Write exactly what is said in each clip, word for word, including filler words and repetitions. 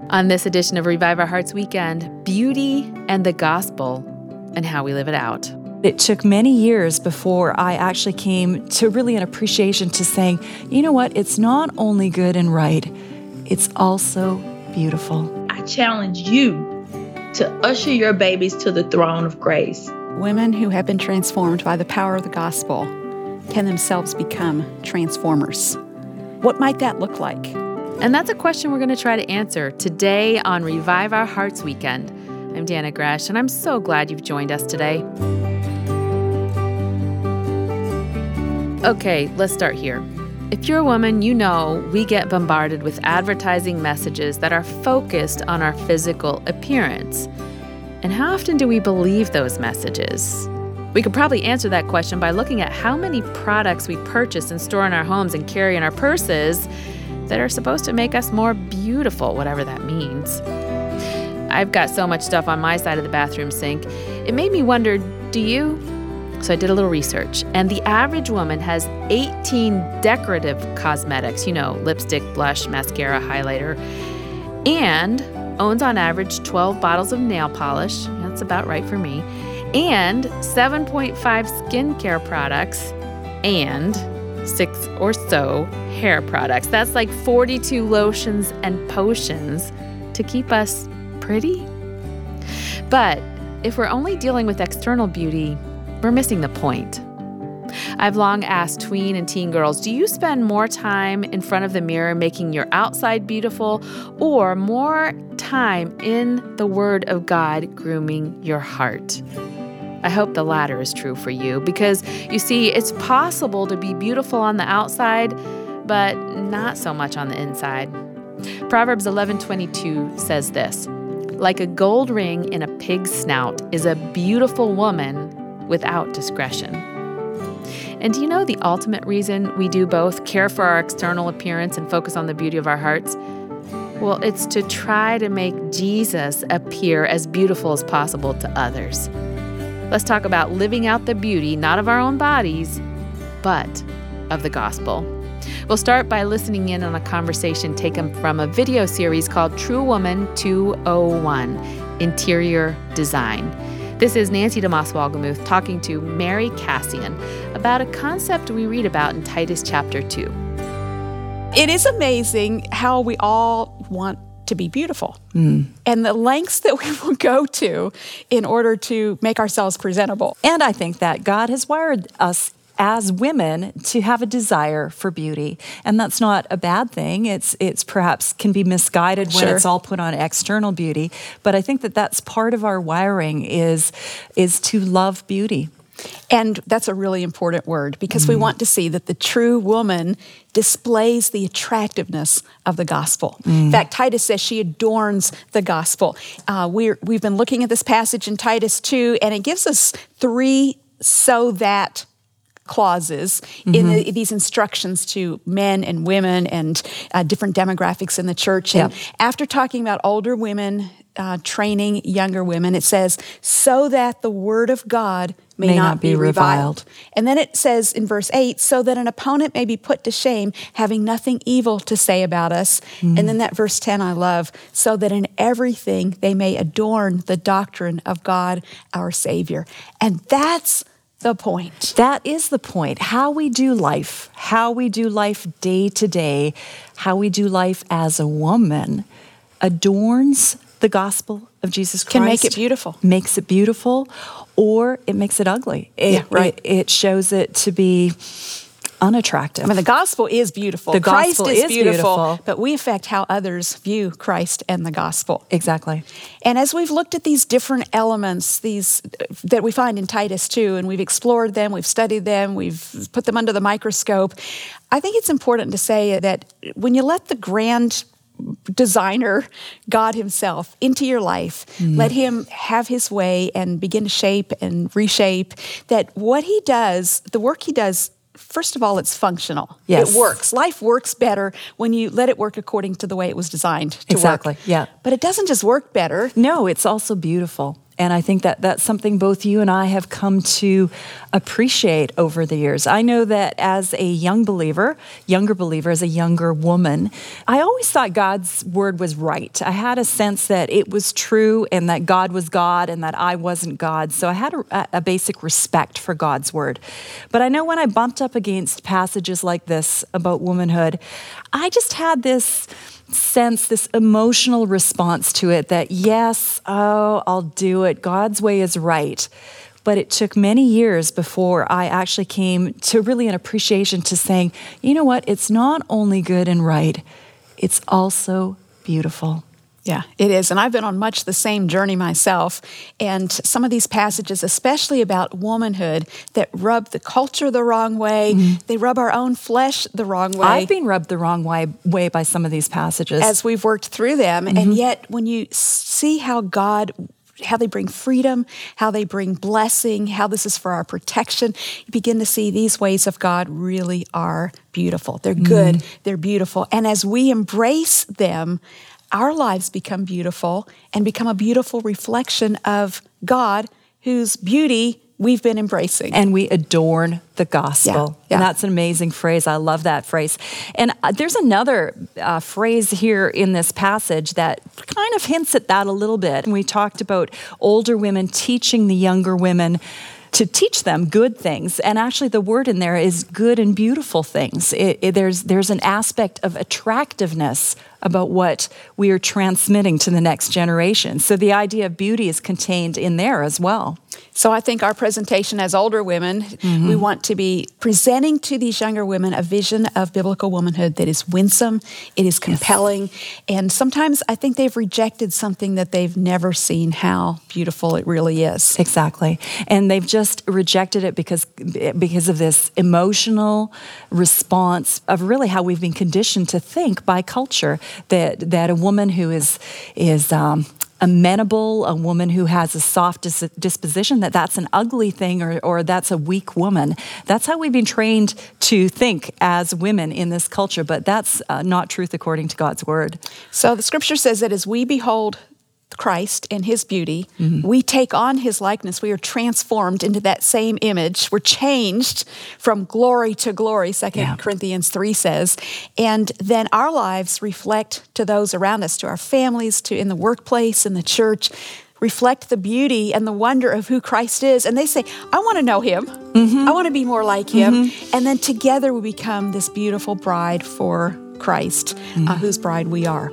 On this edition of Revive Our Hearts Weekend, beauty and the gospel and how we live it out. It took many years before I actually came to really an appreciation to saying, you know what, it's not only good and right, it's also beautiful. I challenge you to usher your babies to the throne of grace. Women who have been transformed by the power of the gospel can themselves become transformers. What might that look like? And that's a question we're going to try to answer today on Revive Our Hearts Weekend. I'm Dana Gresh, and I'm so glad you've joined us today. Okay, let's start here. If you're a woman, you know we get bombarded with advertising messages that are focused on our physical appearance. And how often do we believe those messages? We could probably answer that question by looking at how many products we purchase and store in our homes and carry in our purses that are supposed to make us more beautiful, whatever that means. I've got so much stuff on my side of the bathroom sink. It made me wonder, do you? So I did a little research, and the average woman has eighteen decorative cosmetics, you know, lipstick, blush, mascara, highlighter, and owns on average twelve bottles of nail polish. That's about right for me. And seven point five skincare products, and six or so hair products. That's like forty-two lotions and potions to keep us pretty. But if we're only dealing with external beauty, we're missing the point. I've long asked tween and teen girls, do you spend more time in front of the mirror making your outside beautiful, or more time in the Word of God grooming your heart? I hope the latter is true for you, because you see, it's possible to be beautiful on the outside, but not so much on the inside. Proverbs eleven twenty-two says this, like a gold ring in a pig's snout is a beautiful woman without discretion. And do you know the ultimate reason we do both, care for our external appearance and focus on the beauty of our hearts? Well, it's to try to make Jesus appear as beautiful as possible to others. Let's talk about living out the beauty, not of our own bodies, but of the gospel. We'll start by listening in on a conversation taken from a video series called True Woman two oh one, Interior Design. This is Nancy DeMoss Wolgemuth talking to Mary Cassian about a concept we read about in Titus chapter two. It is amazing how we all want to be beautiful, mm. and the lengths that we will go to in order to make ourselves presentable. And I think that God has wired us as women to have a desire for beauty. And that's not a bad thing. It's it's perhaps can be misguided when Sure. it's all put on external beauty. But I think that that's part of our wiring is, is to love beauty. And that's a really important word, because mm. we want to see that the true woman displays the attractiveness of the gospel. Mm. In fact, Titus says she adorns the gospel. Uh, we're, we've been looking at this passage in Titus two, and it gives us three so that clauses mm-hmm. in the, these instructions to men and women and uh, different demographics in the church. And yep. after talking about older women uh, training younger women, it says, so that the word of God may, may not, not be, be reviled. reviled. And then it says in verse eight, so that an opponent may be put to shame, having nothing evil to say about us. Mm. And then that verse ten I love, so that in everything they may adorn the doctrine of God, our Savior. And that's the point. That is the point. How we do life, how we do life day to day, how we do life as a woman adorns the gospel of Jesus Christ. Can make it beautiful. Makes it beautiful, or it makes it ugly. It, yeah, right. It, it shows it to be unattractive. I mean, the gospel is beautiful. The Christ gospel is, is beautiful, beautiful, but we affect how others view Christ and the gospel. Exactly. And as we've looked at these different elements, these that we find in Titus two, and we've explored them, we've studied them, we've put them under the microscope, I think it's important to say that when you let the grand designer, God himself, into your life, mm. let him have his way and begin to shape and reshape, that what he does, the work he does, first of all, it's functional. Yes. It works. Life works better when you let it work according to the way it was designed to exactly. work. Yeah. But it doesn't just work better. No, it's also beautiful. And I think that that's something both you and I have come to appreciate over the years. I know that as a young believer, younger believer, as a younger woman, I always thought God's word was right. I had a sense that it was true and that God was God and that I wasn't God. So I had a, a basic respect for God's word. But I know when I bumped up against passages like this about womanhood, I just had this sense, this emotional response to it that, yes, oh, I'll do it. God's way is right. But it took many years before I actually came to really an appreciation to saying, you know what, it's not only good and right, it's also beautiful. Yeah, it is. And I've been on much the same journey myself. And some of these passages, especially about womanhood, that rub the culture the wrong way, mm-hmm. they rub our own flesh the wrong way. I've been rubbed the wrong way, way by some of these passages. As we've worked through them. Mm-hmm. And yet, when you see how God, how they bring freedom, how they bring blessing, how this is for our protection, you begin to see these ways of God really are beautiful. They're good, mm-hmm. they're beautiful. And as we embrace them, our lives become beautiful and become a beautiful reflection of God, whose beauty we've been embracing. And we adorn the gospel. Yeah, yeah. And that's an amazing phrase. I love that phrase. And uh, there's another uh, phrase here in this passage that kind of hints at that a little bit. And we talked about older women teaching the younger women to teach them good things. And actually the word in there is good and beautiful things. It, it, there's, there's an aspect of attractiveness about what we are transmitting to the next generation. So the idea of beauty is contained in there as well. So I think our presentation as older women, mm-hmm. we want to be presenting to these younger women a vision of biblical womanhood that is winsome, it is compelling, yes. and sometimes I think they've rejected something that they've never seen how beautiful it really is. Exactly. And they've just rejected it because because of this emotional response of really how we've been conditioned to think by culture that that a woman who is is um, amenable, a woman who has a soft dis- disposition, that that's an ugly thing or, or that's a weak woman. That's how we've been trained to think as women in this culture, but that's uh, not truth according to God's word. So the scripture says that as we behold Christ and his beauty, mm-hmm. we take on his likeness. We are transformed into that same image. We're changed from glory to glory, Second yeah. Corinthians three says. And then our lives reflect to those around us, to our families, to in the workplace, in the church, reflect the beauty and the wonder of who Christ is. And they say, I want to know him. Mm-hmm. I want to be more like him. Mm-hmm. And then together we become this beautiful bride for Christ, mm-hmm. uh, whose bride we are.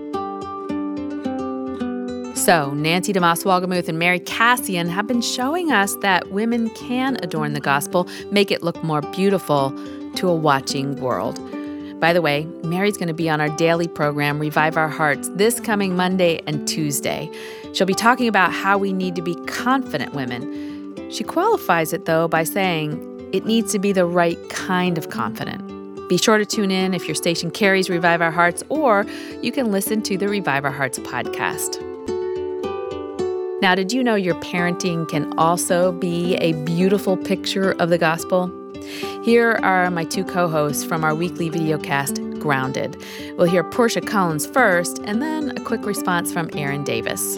So, Nancy DeMoss Wolgemuth and Mary Kassian have been showing us that women can adorn the gospel, make it look more beautiful to a watching world. By the way, Mary's going to be on our daily program, Revive Our Hearts, this coming Monday and Tuesday. She'll be talking about how we need to be confident women. She qualifies it, though, by saying it needs to be the right kind of confident. Be sure to tune in if your station carries Revive Our Hearts, or you can listen to the Revive Our Hearts podcast. Now, did you know your parenting can also be a beautiful picture of the gospel? Here are my two co-hosts from our weekly videocast, Grounded. We'll hear Portia Collins first, and then a quick response from Aaron Davis.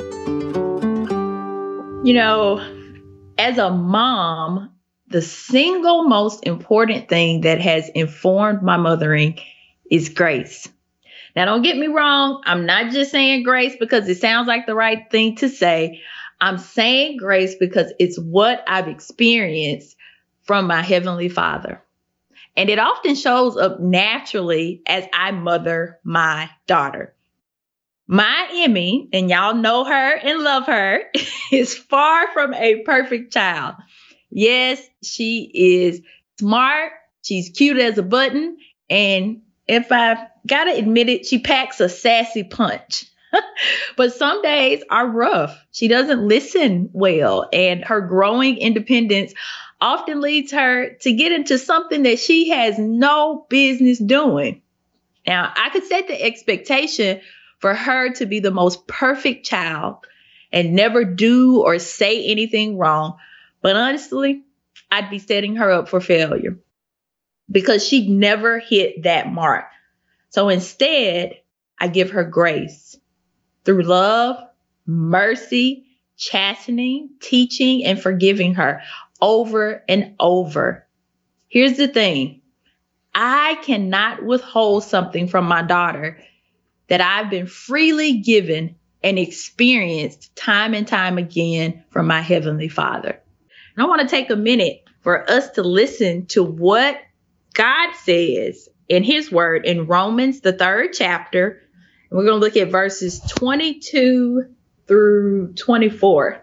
You know, as a mom, the single most important thing that has informed my mothering is grace. Now, don't get me wrong. I'm not just saying grace because it sounds like the right thing to say. I'm saying grace because it's what I've experienced from my Heavenly Father. And it often shows up naturally as I mother my daughter. My Emmy, and y'all know her and love her, is far from a perfect child. Yes, she is smart. She's cute as a button. And if I've got to admit it, she packs a sassy punch. But some days are rough. She doesn't listen well, and her growing independence often leads her to get into something that she has no business doing. Now, I could set the expectation for her to be the most perfect child and never do or say anything wrong. But honestly, I'd be setting her up for failure because she'd never hit that mark. So instead, I give her grace through love, mercy, chastening, teaching, and forgiving her over and over. Here's the thing. I cannot withhold something from my daughter that I've been freely given and experienced time and time again from my Heavenly Father. And I want to take a minute for us to listen to what God says in His Word in Romans, the third chapter. And we're going to look at verses twenty-two through twenty-four.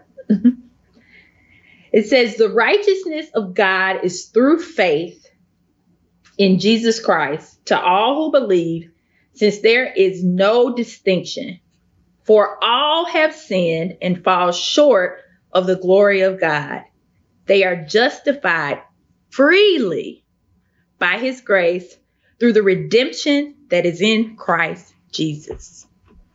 It says, the righteousness of God is through faith in Jesus Christ to all who believe, since there is no distinction. For all have sinned and fall short of the glory of God. They are justified freely by His grace through the redemption that is in Christ Jesus.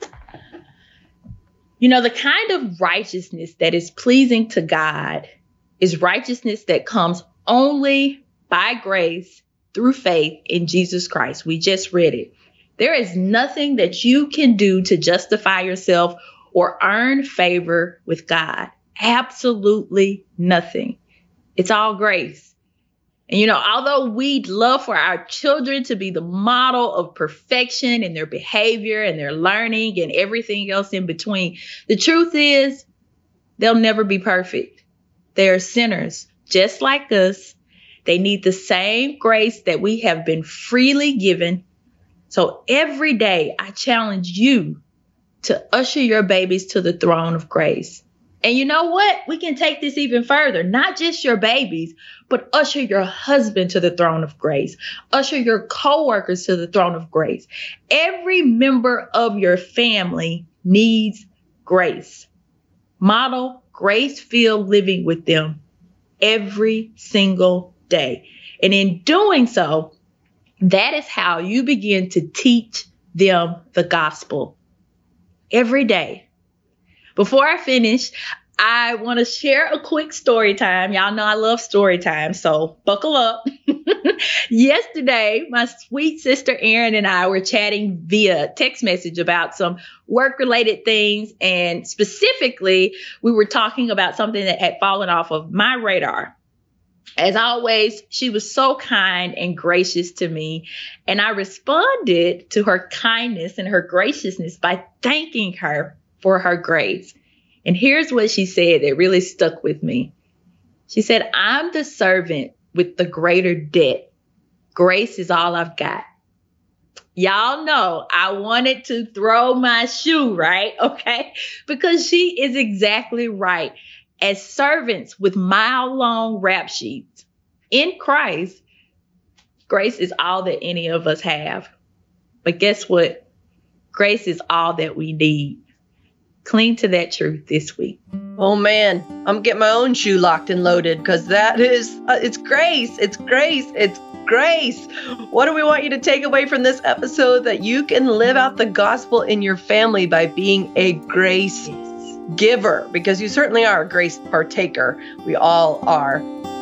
You know, the kind of righteousness that is pleasing to God is righteousness that comes only by grace through faith in Jesus Christ. We just read it. There is nothing that you can do to justify yourself or earn favor with God. Absolutely nothing. It's all grace. And, you know, although we'd love for our children to be the model of perfection in their behavior and their learning and everything else in between, the truth is they'll never be perfect. They are sinners just like us. They need the same grace that we have been freely given. So every day I challenge you to usher your babies to the throne of grace. And you know what? We can take this even further. Not just your babies, but usher your husband to the throne of grace. Usher your coworkers to the throne of grace. Every member of your family needs grace. Model grace-filled living with them every single day. And in doing so, that is how you begin to teach them the gospel every day. Before I finish, I want to share a quick story time. Y'all know I love story time, so buckle up. Yesterday, my sweet sister Erin and I were chatting via text message about some work-related things, and specifically, we were talking about something that had fallen off of my radar. As always, she was so kind and gracious to me, and I responded to her kindness and her graciousness by thanking her for her grace. And here's what she said that really stuck with me. She said, I'm the servant with the greater debt. Grace is all I've got. Y'all know I wanted to throw my shoe, right? Okay, because she is exactly right. As servants with mile-long rap sheets in Christ, grace is all that any of us have. But guess what? Grace is all that we need. Cling to that truth this week. Oh man, I'm getting my own shoe locked and loaded, because that is, uh, it's grace, it's grace, it's grace. What do we want you to take away from this episode? That you can live out the gospel in your family by being a grace giver, because you certainly are a grace partaker. We all are.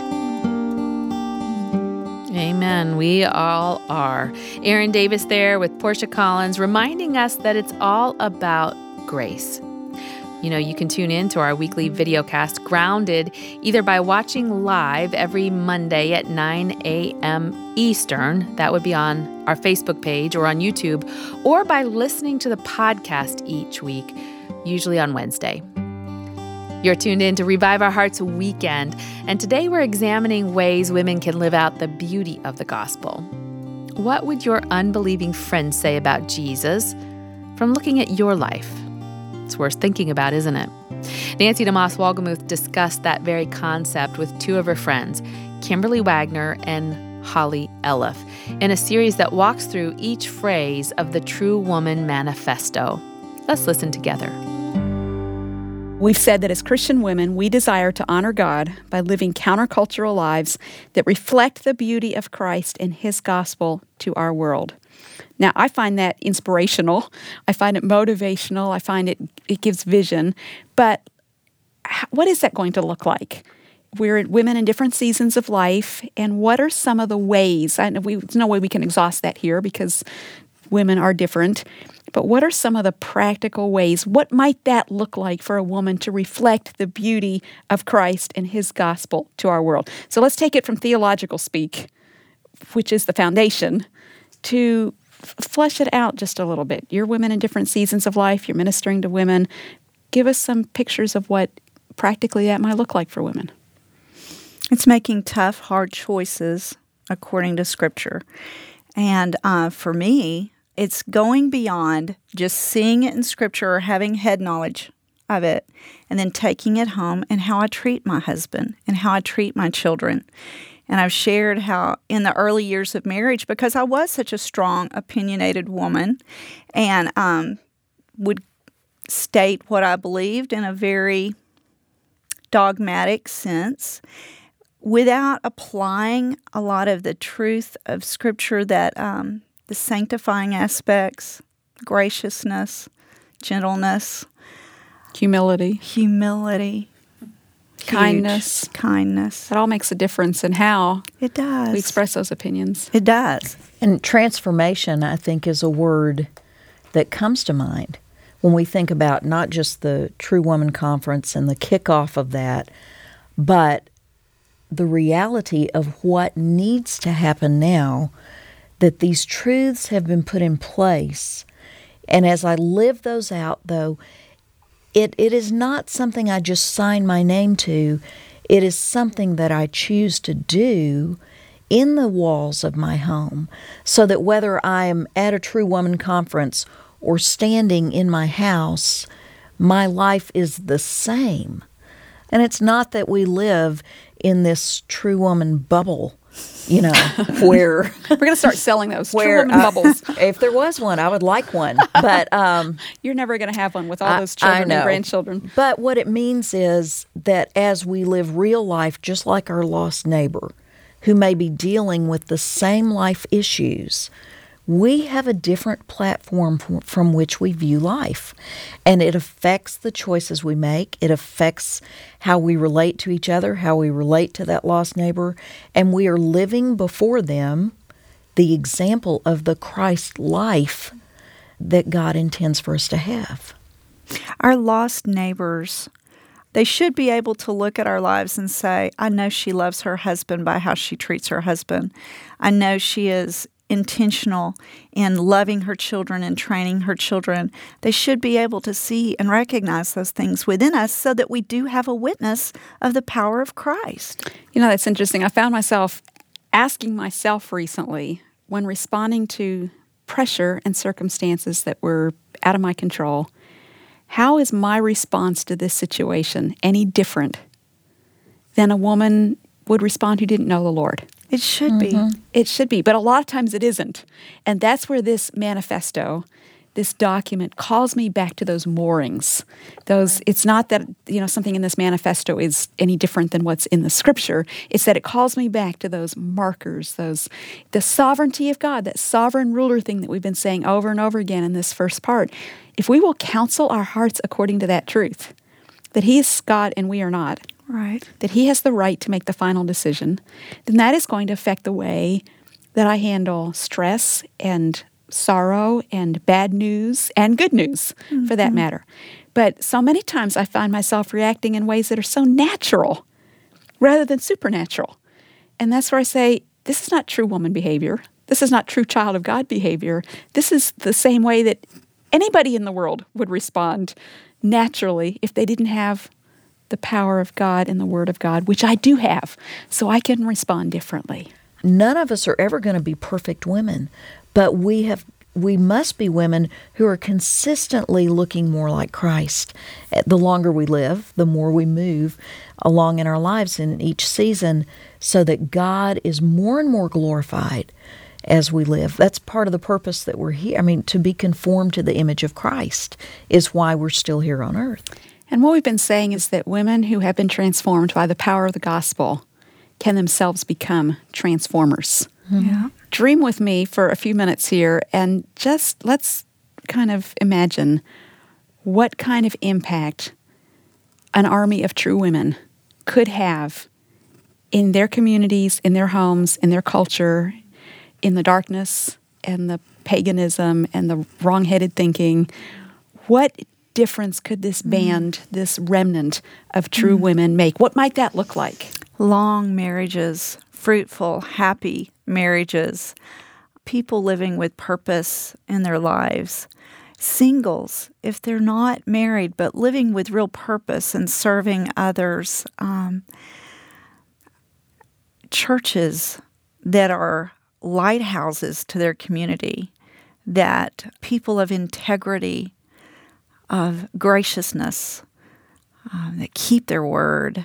Amen. We all are. Erin Davis there with Portia Collins, reminding us that it's all about grace. You know, you can tune in to our weekly videocast, Grounded, either by watching live every Monday at nine a.m. Eastern. That would be on our Facebook page or on YouTube, or by listening to the podcast each week, usually on Wednesday. You're tuned in to Revive Our Hearts Weekend, and today we're examining ways women can live out the beauty of the gospel. What would your unbelieving friends say about Jesus from looking at your life? It's worth thinking about, isn't it? Nancy DeMoss Wolgemuth discussed that very concept with two of her friends, Kimberly Wagner and Holly Elliff, in a series that walks through each phrase of the True Woman Manifesto. Let's listen together. We've said that as Christian women, we desire to honor God by living countercultural lives that reflect the beauty of Christ and His gospel to our world. Now, I find that inspirational. I find it motivational. I find it it gives vision. But what is that going to look like? We're women in different seasons of life, and what are some of the ways? I know we, there's no way we can exhaust that here because women are different. But what are some of the practical ways? What might that look like for a woman to reflect the beauty of Christ and his gospel to our world? So let's take it from theological speak, which is the foundation, to flesh it out just a little bit. You're women in different seasons of life. You're ministering to women. Give us some pictures of what practically that might look like for women. It's making tough, hard choices according to Scripture. And uh, for me, it's going beyond just seeing it in Scripture or having head knowledge of it, and then taking it home and how I treat my husband and how I treat my children. And I've shared how in the early years of marriage, because I was such a strong, opinionated woman and um, would state what I believed in a very dogmatic sense without applying a lot of the truth of Scripture, that um, the sanctifying aspects, graciousness, gentleness, humility, humility, kindness, huge, kindness. That all makes a difference in how it does. we express those opinions. It does. And transformation, I think, is a word that comes to mind when we think about not just the True Woman Conference and the kickoff of that, but the reality of what needs to happen now, that these truths have been put in place. And as I live those out, though, it, it is not something I just sign my name to. It is something that I choose to do in the walls of my home, so that whether I am at a True Woman Conference or standing in my house, my life is the same. And it's not that we live in this True Woman bubble, you know, where we're going to start selling those where, True Woman uh, bubbles. If there was one, I would like one. But um, you're never going to have one with all I, those children I know. and grandchildren. But what it means is that as we live real life, just like our lost neighbor, who may be dealing with the same life issues, we have a different platform from, from which we view life. And it affects the choices we make. It affects how we relate to each other, how we relate to that lost neighbor. And we are living before them the example of the Christ life that God intends for us to have. Our lost neighbors, they should be able to look at our lives and say, I know she loves her husband by how she treats her husband. I know she is intentional in loving her children and training her children. They should be able to see and recognize those things within us so that we do have a witness of the power of Christ. You know, that's interesting. I found myself asking myself recently, when responding to pressure and circumstances that were out of my control, how is my response to this situation any different than a woman would respond who didn't know the Lord? It should mm-hmm. be. It should be. But a lot of times it isn't. And that's where this manifesto, this document, calls me back to those moorings. Those. It's not that, you know, something in this manifesto is any different than what's in the Scripture. It's that it calls me back to those markers, those the sovereignty of God, that sovereign ruler thing that we've been saying over and over again in this first part. If we will counsel our hearts according to that truth, that He is God and we are not, right, that He has the right to make the final decision, then that is going to affect the way that I handle stress and sorrow and bad news and good news, mm-hmm. for that matter. But so many times I find myself reacting in ways that are so natural rather than supernatural. And that's where I say, this is not true woman behavior. This is not true child of God behavior. This is the same way that anybody in the world would respond naturally if they didn't have the power of God and the Word of God, which I do have, so I can respond differently. None of us are ever going to be perfect women, but we have we must be women who are consistently looking more like Christ. The longer we live, the more we move along in our lives in each season, so that God is more and more glorified as we live. That's part of the purpose that we're here. I mean, to be conformed to the image of Christ is why we're still here on earth. And what we've been saying is that women who have been transformed by the power of the gospel can themselves become transformers. Mm-hmm. Yeah. Dream with me for a few minutes here and just let's kind of imagine what kind of impact an army of true women could have in their communities, in their homes, in their culture, in the darkness, and the paganism and the wrong-headed thinking, what difference could this band, this remnant of true women make? What might that look like? Long marriages, fruitful, happy marriages, people living with purpose in their lives. Singles, if they're not married, but living with real purpose and serving others. Um, churches that are lighthouses to their community, that people of integrity, of graciousness, uh, that keep their word.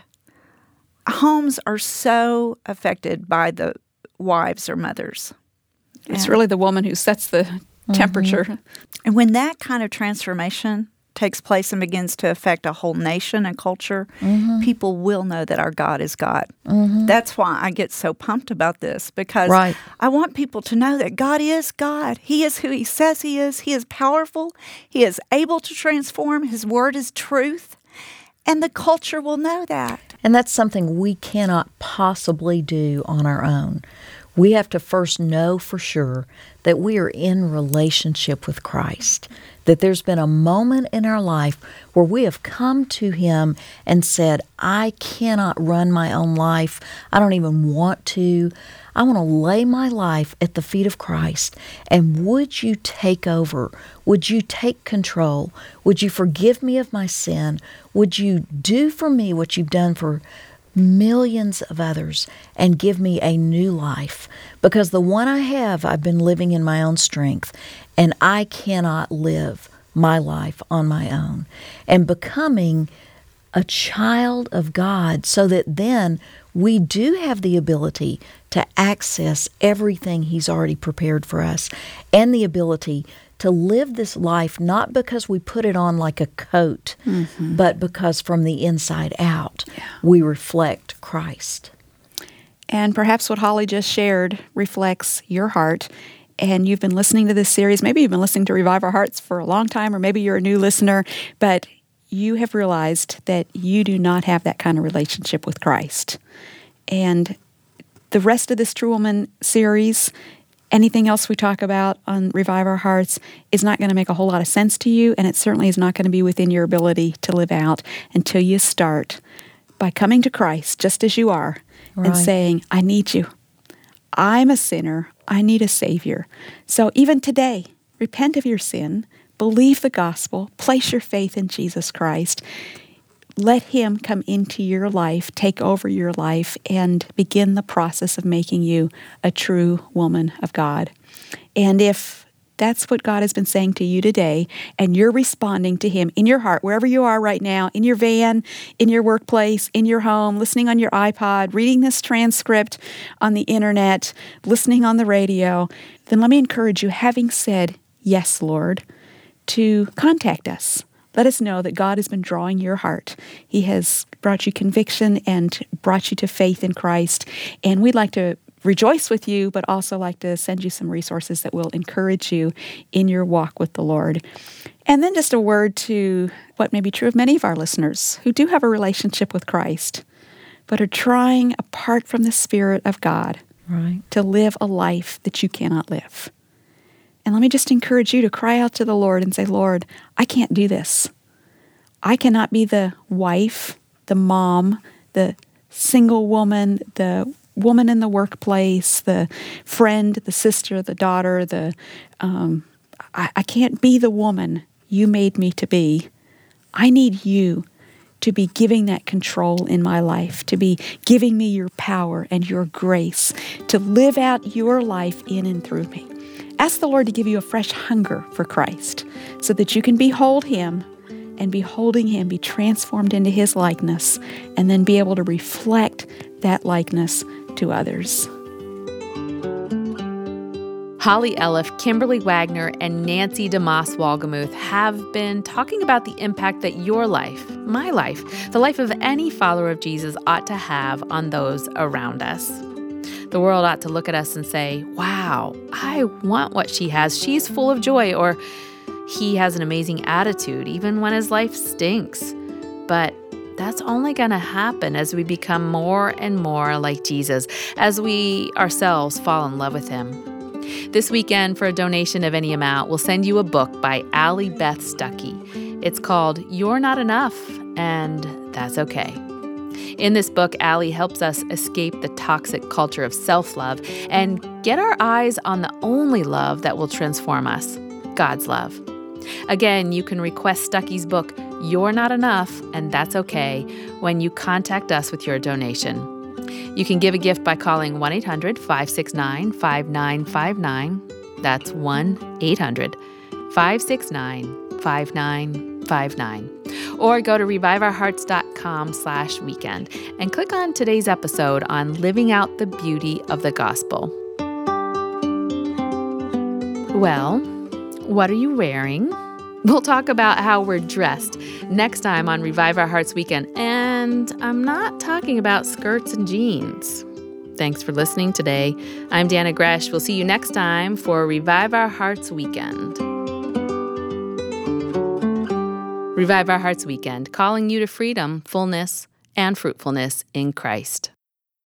Homes are so affected by the wives or mothers. It's really the woman who sets the temperature. Mm-hmm. And when that kind of transformation takes place and begins to affect a whole nation and culture, mm-hmm. people will know that our God is God. Mm-hmm. That's why I get so pumped about this, because right. I want people to know that God is God. He is who He says He is. He is powerful. He is able to transform. His word is truth. And the culture will know that. And that's something we cannot possibly do on our own. We have to first know for sure that we are in relationship with Christ, that there's been a moment in our life where we have come to Him and said, I cannot run my own life. I don't even want to. I want to lay my life at the feet of Christ. And would you take over? Would you take control? Would you forgive me of my sin? Would you do for me what you've done for millions of others and give me a new life? Because the one I have, I've been living in my own strength, and I cannot live my life on my own. And becoming a child of God so that then we do have the ability to access everything He's already prepared for us, and the ability to live this life not because we put it on like a coat, mm-hmm. but because from the inside out, yeah. we reflect Christ. And perhaps what Holly just shared reflects your heart, and you've been listening to this series. Maybe you've been listening to Revive Our Hearts for a long time, or maybe you're a new listener, but you have realized that you do not have that kind of relationship with Christ. And the rest of this True Woman series, anything else we talk about on Revive Our Hearts, is not going to make a whole lot of sense to you, and it certainly is not going to be within your ability to live out until you start by coming to Christ just as you are, right. and saying, I need you. I'm a sinner. I need a Savior. So even today, repent of your sin, believe the gospel, place your faith in Jesus Christ. Let Him come into your life, take over your life, and begin the process of making you a true woman of God. And if that's what God has been saying to you today, and you're responding to Him in your heart, wherever you are right now, in your van, in your workplace, in your home, listening on your iPod, reading this transcript on the internet, listening on the radio, then let me encourage you, having said, yes, Lord, to contact us. Let us know that God has been drawing your heart. He has brought you conviction and brought you to faith in Christ. And we'd like to rejoice with you, but also like to send you some resources that will encourage you in your walk with the Lord. And then just a word to what may be true of many of our listeners who do have a relationship with Christ, but are trying, apart from the Spirit of God, right. to live a life that you cannot live. And let me just encourage you to cry out to the Lord and say, Lord, I can't do this. I cannot be the wife, the mom, the single woman, the woman in the workplace, the friend, the sister, the daughter, the um, I, I can't be the woman you made me to be. I need you to be giving that control in my life, to be giving me your power and your grace, to live out your life in and through me. Ask the Lord to give you a fresh hunger for Christ so that you can behold Him, and beholding Him be transformed into His likeness, and then be able to reflect that likeness to others. Holly Elliff, Kimberly Wagner, and Nancy DeMoss Wolgemuth have been talking about the impact that your life, my life, the life of any follower of Jesus ought to have on those around us. The world ought to look at us and say, wow, I want what she has. She's full of joy. Or he has an amazing attitude, even when his life stinks. But that's only going to happen as we become more and more like Jesus, as we ourselves fall in love with Him. This weekend, for a donation of any amount, we'll send you a book by Allie Beth Stuckey. It's called You're Not Enough, and That's Okay. In this book, Allie helps us escape the toxic culture of self-love and get our eyes on the only love that will transform us, God's love. Again, you can request Stuckey's book, You're Not Enough, and That's Okay, when you contact us with your donation. You can give a gift by calling one eight hundred five six nine five nine five nine. That's one eight hundred five six nine five nine five nine. Or go to reviveourhearts.com slash weekend and click on today's episode on living out the beauty of the gospel. Well, what are you wearing? We'll talk about how we're dressed next time on Revive Our Hearts Weekend. And I'm not talking about skirts and jeans. Thanks for listening today. I'm Dana Gresh. We'll see you next time for Revive Our Hearts Weekend. Revive Our Hearts Weekend, calling you to freedom, fullness, and fruitfulness in Christ.